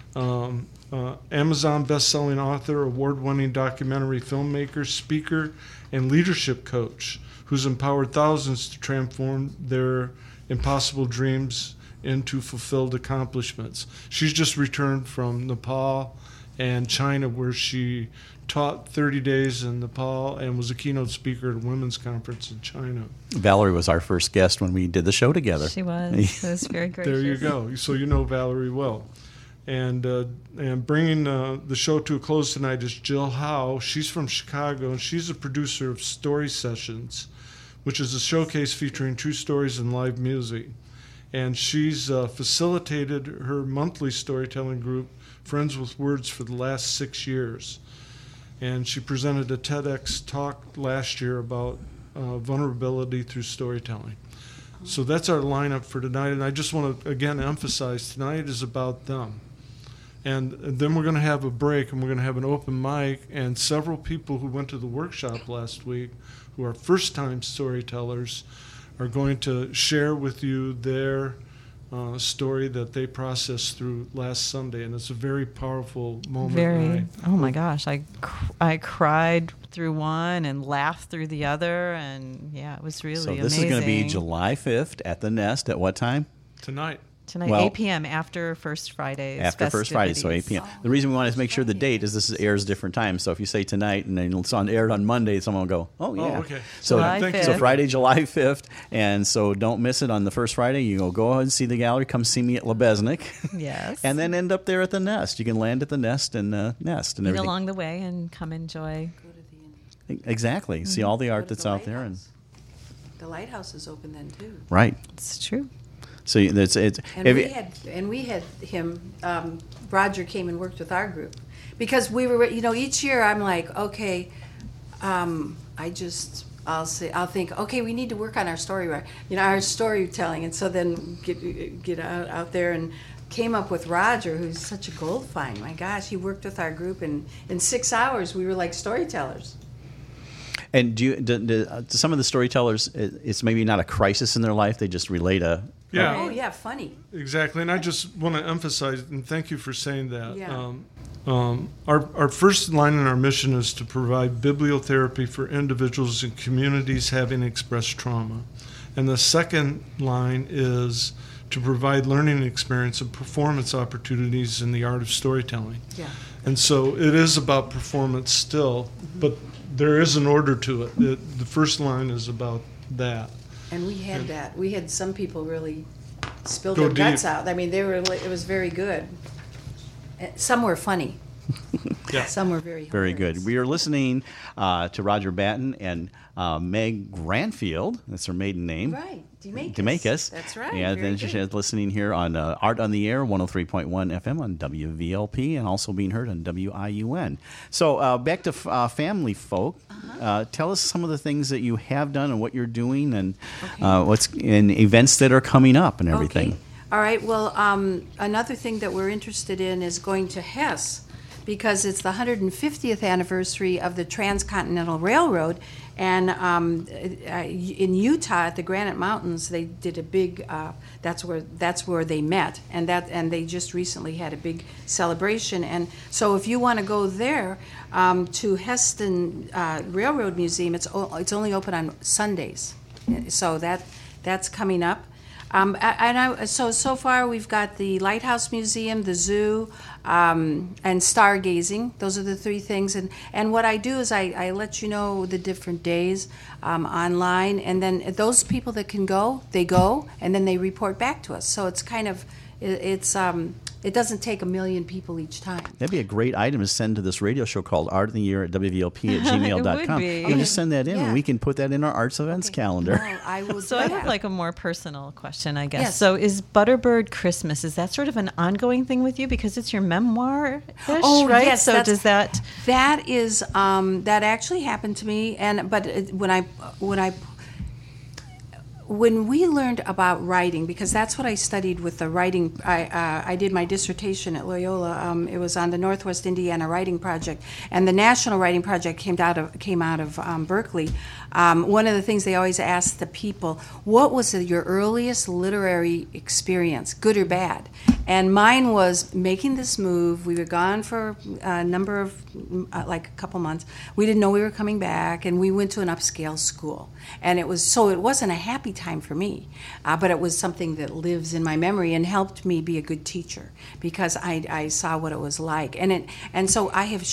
Amazon best-selling author, award-winning documentary filmmaker, speaker, and leadership coach who's empowered thousands to transform their impossible dreams into fulfilled accomplishments. She's just returned from Nepal and China, where she taught 30 days in Nepal and was a keynote speaker at a women's conference in China. Valerie was our first guest when we did the show together. She was. It was very gracious. There you go. So you know Valerie well. And bringing the show to a close tonight is Jill Howe. She's from Chicago, and she's a producer of Story Sessions, which is a showcase featuring true stories and live music. And she's facilitated her monthly storytelling group, Friends with Words, for the last 6 years. And she presented a TEDx talk last year about vulnerability through storytelling. So that's our lineup for tonight, and I just want to, again, emphasize tonight is about them. And then we're going to have a break, and we're going to have an open mic, and several people who went to the workshop last week, who are first-time storytellers, are going to share with you their story that they processed through last Sunday, and it's a very powerful moment. Oh my gosh, I cried through one and laughed through the other, and yeah, it was really amazing. So this is going to be July 5th at the Nest at what time? Tonight. Tonight, Well, 8 p.m. after First Friday. After First Friday, so 8 p.m. The reason we want to make sure the date is this airs different times. So if you say tonight and then it's aired on Monday, someone will go, oh, yeah. Oh, okay. So, July thank you. 5th. so Friday, July 5th. And so don't miss it on the first Friday. You go ahead and see the gallery. Come see me at Lebesnick. Yes. And then end up there at the Nest. You can land at the Nest and Nest and Eat everything. along the way and come enjoy. Exactly. See all the art Go to that's the out there. And The lighthouse is open then too. right. It's true. So it's And we had him. Roger came and worked with our group because we were. Each year I'm like, okay, I'll think, okay, we need to work on our story, our storytelling, and so then get out there and came up with Roger, who's such a gold find. My gosh, he worked with our group, and in 6 hours we were like storytellers. And do some of the storytellers, it's maybe not a crisis in their life, they just relate a... Yeah. Oh yeah, funny. Exactly, and I just want to emphasize, and thank you for saying that. Yeah. Our first line in our mission is to provide bibliotherapy for individuals and communities having expressed trauma. And the second line is to provide learning experience and performance opportunities in the art of storytelling. Yeah. And so it is about performance still, but there is an order to it. The first line is about that. And we had that. We had some people really spill Go their guts deep. out. I mean, it was very good. Some were funny. Yeah. Some were very Very hilarious. good. We are listening to Roger Batten and Meg Granfield. That's her maiden name. Right. Demakis. Demakis. That's right. And Very then good. she's listening here on Art on the Air, 103.1 FM on WVLP, and also being heard on WIUN. So back to family folk. Tell us some of the things that you have done and what you're doing, and what's in events that are coming up and everything. Okay. All right. Well, another thing that we're interested in is going to Hess, because it's the 150th anniversary of the Transcontinental Railroad, And in Utah, at the Granite Mountains, they did a big. That's where they met, and they just recently had a big celebration. And so, if you want to go there to Heston Railroad Museum, it's only open on Sundays. So that's coming up. So far we've got the Lighthouse Museum, the zoo, and stargazing. Those are the three things. And what I do is I let you know the different days online, and then those people that can go, they go, and then they report back to us. So it's kind of it doesn't take 1 million people each time. That'd be a great item to send to this radio show called Art of the Year at WVLP@gmail.com. It would be. You can just send that in, and we can put that in our arts events calendar. Well, I will. So I have like a more personal question, I guess. Yes. So is Butterbird Christmas, is that sort of an ongoing thing with you because it's your memoir-ish, Oh, right? yes, So does that... That is that actually happened to me, when we learned about writing, because that's what I studied with the writing. I did my dissertation at Loyola. It was on the Northwest Indiana Writing Project, and the National Writing Project came out of Berkeley. One of the things they always ask the people, what was your earliest literary experience, good or bad? And mine was making this move. We were gone for a number of, like a couple months. We didn't know we were coming back, and we went to an upscale school. And it wasn't a happy time for me, but it was something that lives in my memory and helped me be a good teacher because I saw what it was like. And so I have,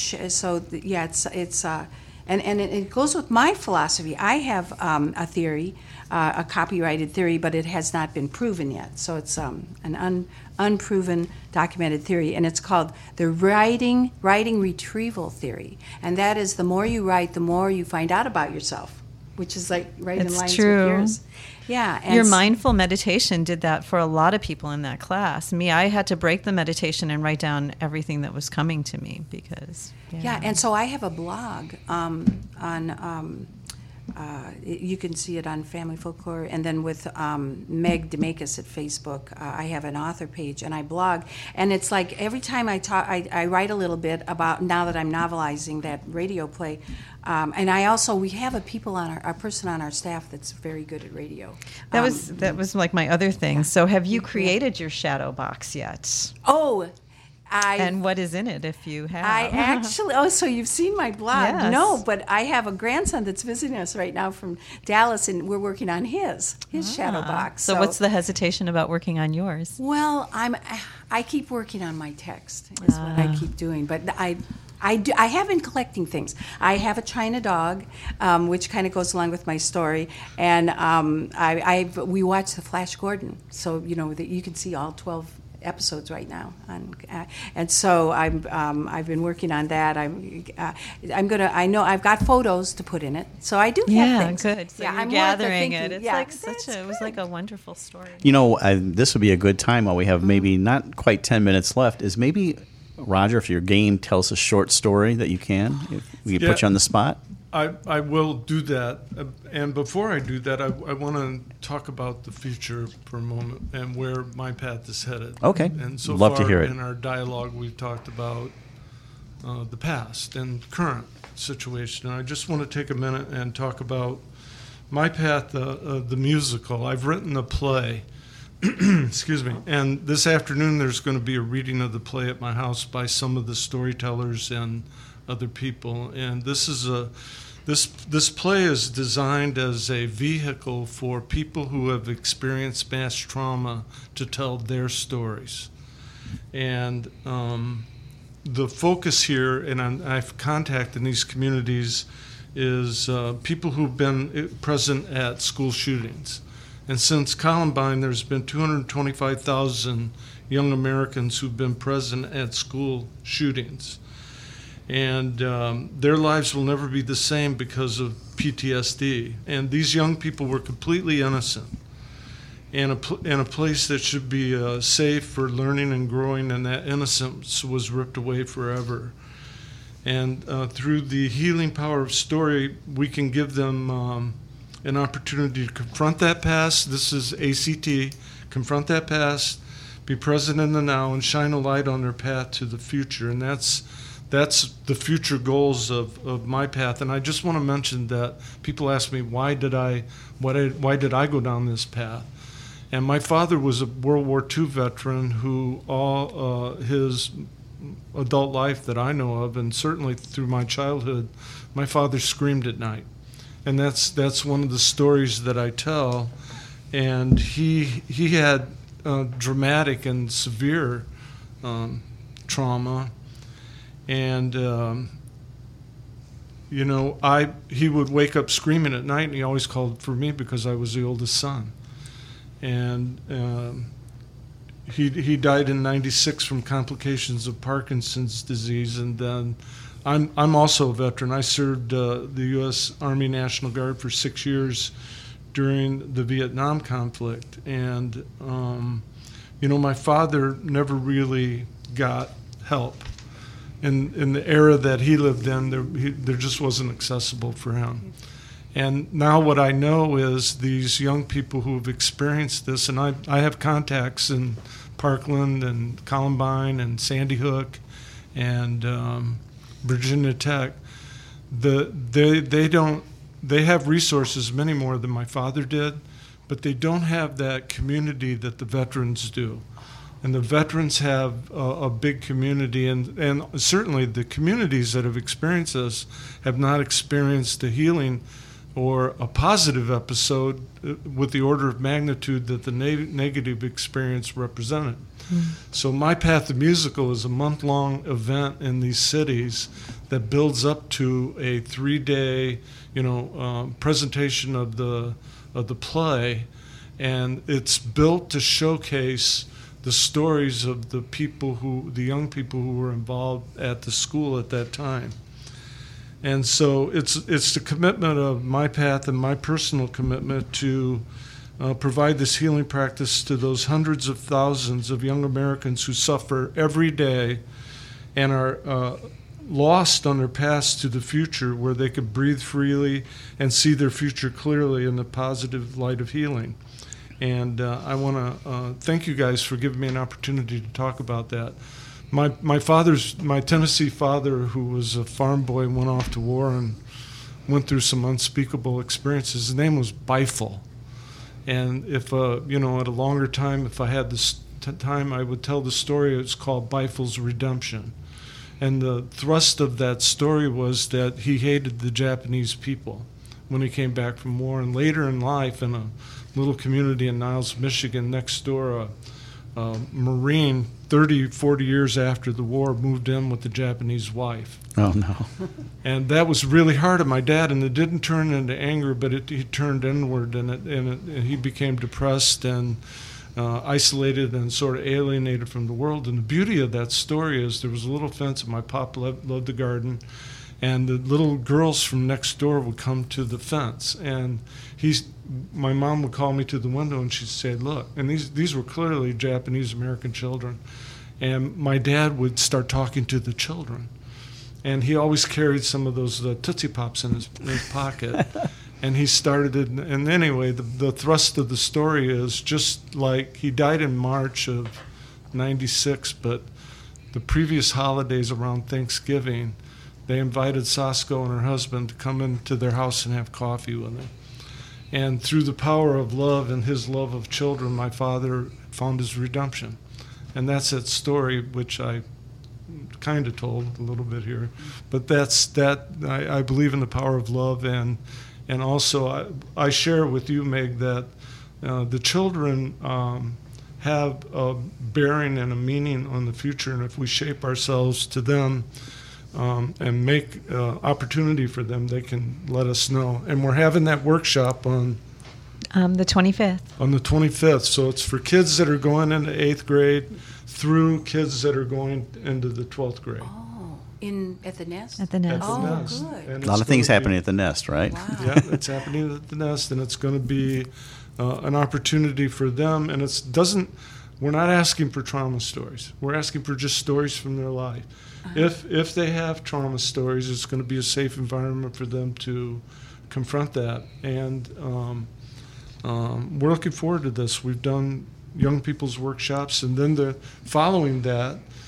and it goes with my philosophy. I have a theory, a copyrighted theory, but it has not been proven yet. So it's an unproven documented theory, and it's called the writing retrieval theory. And that is, the more you write, the more you find out about yourself, which is like right in line with yours. Yeah. And your mindful meditation did that for a lot of people in that class. Me, I had to break the meditation and write down everything that was coming to me because... Yeah, and so I have a blog on... you can see it on Family Folklore, and then with Meg DeMakis at Facebook, I have an author page, and I blog. And it's like every time I talk, I write a little bit about, now that I'm novelizing that radio play. And we have a person on our staff that's very good at radio. That was like my other thing. Yeah. So have you created your shadow box yet? Oh, and what is in it, if you have? I actually, so you've seen my blog. Yes. No, but I have a grandson that's visiting us right now from Dallas, and we're working on his shadow box. So what's the hesitation about working on yours? Well, I keep working on my text, is what I keep doing. But I have been collecting things. I have a China dog, which kind of goes along with my story, and we watch the Flash Gordon, so you can see all 12 episodes right now, and so I've been working on that. I know I've got photos to put in it, so I do have things. Good. So you're gathering it. It's it was like a wonderful story. This would be a good time while we have maybe not quite 10 minutes left. Is maybe, Roger, if your game, tell us a short story that you can. If we put you on the spot. I will do that. And before I do that, I want to talk about the future for a moment and where my path is headed. Okay. And so love far to hear it. In our dialogue, we've talked about the past and current situation. And I just want to take a minute and talk about my path, the musical. I've written a play. Excuse me. And this afternoon, there's going to be a reading of the play at my house by some of the storytellers and other people. And this is this play is designed as a vehicle for people who have experienced mass trauma to tell their stories. And the focus here, and I've contacted these communities, is people who've been present at school shootings. And since Columbine, there's been 225,000 young Americans who've been present at school shootings. And their lives will never be the same because of PTSD. And these young people were completely innocent in a place that should be safe for learning and growing, and that innocence was ripped away forever. And through the healing power of story, we can give them an opportunity to confront that past. This is ACT, confront that past, be present in the now, and shine a light on their path to the future. And that's that's the future goals of my path. And I just want to mention that people ask me, why did I go down this path? And my father was a World War II veteran who all his adult life that I know of, and certainly through my childhood, my father screamed at night. And that's one of the stories that I tell. And he had dramatic and severe trauma. And, he would wake up screaming at night, and he always called for me because I was the oldest son. And he died in '96 from complications of Parkinson's disease. And then I'm also a veteran. I served the U.S. Army National Guard for 6 years during the Vietnam conflict. And, my father never really got help. In the era that he lived in, there just wasn't accessible for him. And now what I know is these young people who have experienced this, and I have contacts in Parkland and Columbine and Sandy Hook and Virginia Tech. They have resources, many more than my father did, but they don't have that community that the veterans do. And the veterans have a big community, and certainly the communities that have experienced this have not experienced the healing or a positive episode with the order of magnitude that the negative experience represented. So My Path the Musical is a month-long event in these cities that builds up to a 3-day, presentation of the play, and it's built to showcase the stories of the young people who were involved at the school at that time. And so it's the commitment of My Path and my personal commitment to provide this healing practice to those hundreds of thousands of young Americans who suffer every day and are lost on their paths to the future, where they could breathe freely and see their future clearly in the positive light of healing. And I want to thank you guys for giving me an opportunity to talk about that. My Tennessee father, who was a farm boy, went off to war and went through some unspeakable experiences. His name was Beifel. And if, at a longer time, if I had this time, I would tell the story. It's called Beifel's Redemption. And the thrust of that story was that he hated the Japanese people when he came back from war. And later in life, in a little community in Niles, Michigan, next door, a Marine, 30, 40 years after the war, moved in with the Japanese wife. Oh, no. And that was really hard on my dad, and it didn't turn into anger, but he turned inward, and he became depressed and isolated and sort of alienated from the world. And the beauty of that story is there was a little fence, and my pop loved the garden, and the little girls from next door would come to the fence, and my mom would call me to the window, and she'd say, "Look," and these were clearly Japanese American children, and my dad would start talking to the children, and he always carried some of those Tootsie Pops in his pocket, and he started it. And anyway, the thrust of the story is just like he died in March of '96, but the previous holidays around Thanksgiving, they invited Sasko and her husband to come into their house and have coffee with them. And through the power of love and his love of children, my father found his redemption. And that's that story, which I kind of told a little bit here. But I believe in the power of love. And also I share with you, Meg, that the children have a bearing and a meaning on the future. And if we shape ourselves to them, and make opportunity for them, they can let us know. And we're having that workshop on the 25th. On the 25th. So it's for kids that are going into 8th grade through kids that are going into the 12th grade. Oh, at the Nest? At the Nest. Good. A lot of things happening at the Nest, right? Wow. Yeah, it's happening at the Nest, and it's going to be an opportunity for them. And we're not asking for trauma stories. We're asking for just stories from their life. If they have trauma stories, it's going to be a safe environment for them to confront that. And we're looking forward to this. We've done young people's workshops, and then following that,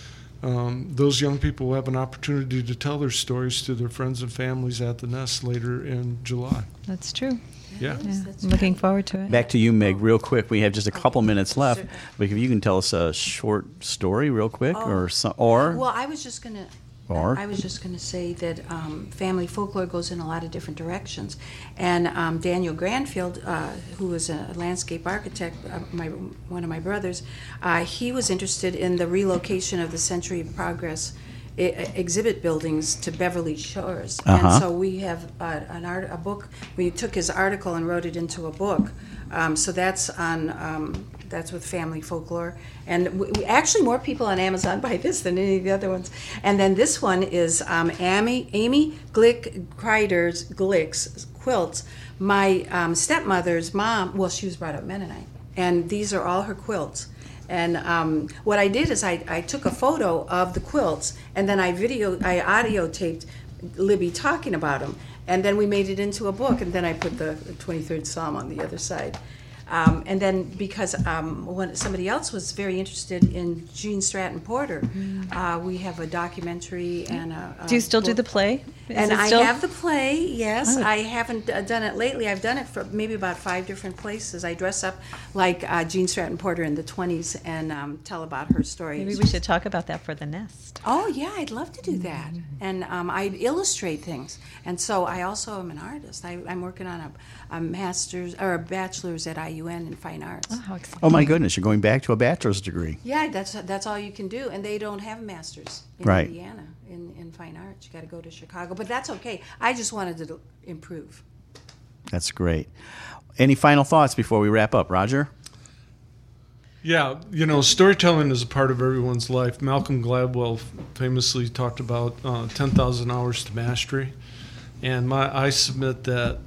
those young people will have an opportunity to tell their stories to their friends and families at the Nest later in July. That's true. Yeah. Yeah. Looking forward to it. Back to you, Meg, real quick. We have just a couple minutes left. But if you can tell us a short story real quick, Well, I was just going to. Or? I was just going to say that family folklore goes in a lot of different directions. And Daniel Granfield, who was a landscape architect, one of my brothers, he was interested in the relocation of the Century of Progress exhibit buildings to Beverly Shores. Uh-huh. And so we have a book. We took his article and wrote it into a book. So that's on that's with family folklore, and we actually more people on Amazon buy this than any of the other ones. And then this one is Amy Glick Kreider's Glick's quilts. My stepmother's mom. Well, she was brought up Mennonite, and these are all her quilts. And what I did is I took a photo of the quilts, and then I audio taped Libby talking about them, and then we made it into a book, and then I put the 23rd Psalm on the other side. And then because when somebody else was very interested in Gene Stratton Porter, we have a documentary and a Do you still do book. the play? And I have the play, yes. Oh. I haven't done it lately. I've done it for maybe about 5 different places. I dress up like Gene Stratton Porter in the 20s and tell about her story. Maybe we should talk about that for the Nest. Oh, yeah, I'd love to do that. And I illustrate things. And so I also am an artist. I'm working on a master's or a bachelor's at IUN in fine arts. Oh, how exciting. Oh, my goodness, you're going back to a bachelor's degree. Yeah, that's all you can do. And they don't have a master's in Right. Indiana in fine arts. You got to go to Chicago. But that's okay. I just wanted to improve. That's great. Any final thoughts before we wrap up, Roger? Yeah, storytelling is a part of everyone's life. Malcolm Gladwell famously talked about 10,000 hours to mastery. And I submit that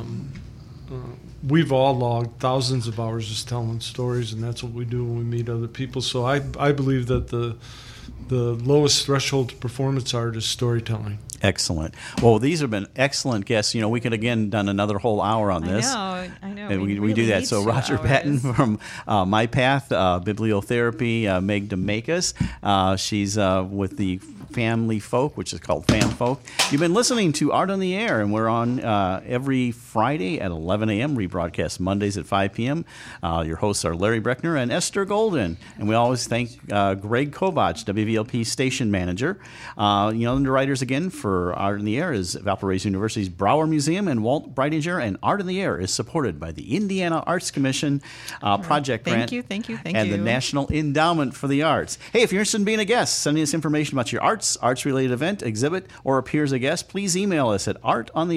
we've all logged thousands of hours just telling stories, and that's what we do when we meet other people. So I believe that the lowest threshold to performance art is storytelling. Excellent. Well, these have been excellent guests. We could again done another whole hour on this. I know. And we really do that. need So 2 Roger hours. Patton from My Path Bibliotherapy, Meg DeMakis. She's with the Family Folk, which is called Fam Folk. You've been listening to Art on the Air, and we're on every Friday at 11 a.m., rebroadcast Mondays at 5 p.m. Your hosts are Larry Breckner and Esther Golden. And we always thank Greg Kovach, WVLP station manager. The underwriters again for Art in the Air is Valparaiso University's Brower Museum and Walt Breidinger, and Art in the Air is supported by the Indiana Arts Commission project grant Thank you. and the National Endowment for the Arts. Hey, if you're interested in being a guest, sending us information about your arts-related event, exhibit, or appear as a guest, please email us at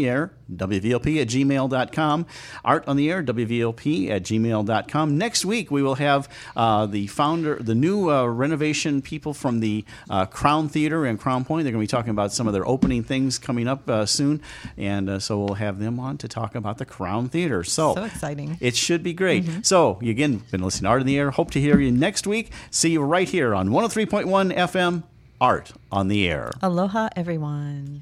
artontheair@wvlp@gmail.com, artontheair@wvlp@gmail.com. Next week, we will have the new renovation people from the Crown Theater and Crown Point. They're going to be talking about some of their opening things coming up soon, and so we'll have them on to talk about the Crown Theater. So exciting. It should be great. So, you again, been listening to Art in the Air. Hope to hear you next week. See you right here on 103.1 FM, Art on the Air. Aloha, everyone.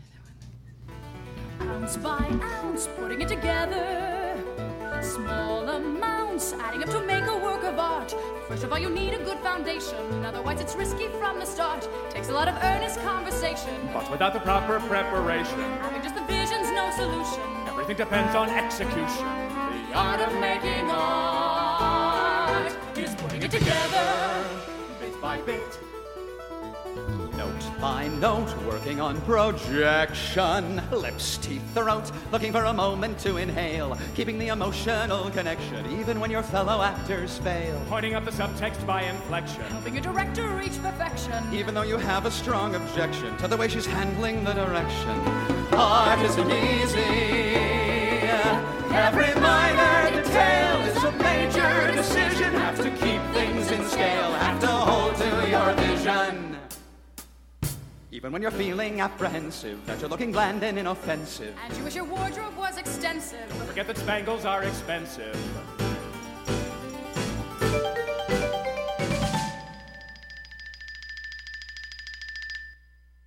Ounce by ounce, putting it together. Small amounts, adding up to make a work of art. First of all, you need a good foundation. Otherwise, it's risky from the start. Takes a lot of earnest conversation. But without the proper preparation, Having just the vision's no solution. everything depends on execution. The art of making art is putting it together, bit by bit. Note by note, working on projection. Lips, teeth, throat, looking for a moment to inhale. Keeping the emotional connection, even when your fellow actors fail. Pointing up the subtext by inflection. Helping your director reach perfection. Even though you have a strong objection to the way she's handling the direction. Art isn't easy. Every minor detail is a major decision. Have to keep things in scale, have to hold to your vision. Even when you're feeling apprehensive, that you're looking bland and inoffensive. And you wish your wardrobe was extensive. Forget that spangles are expensive.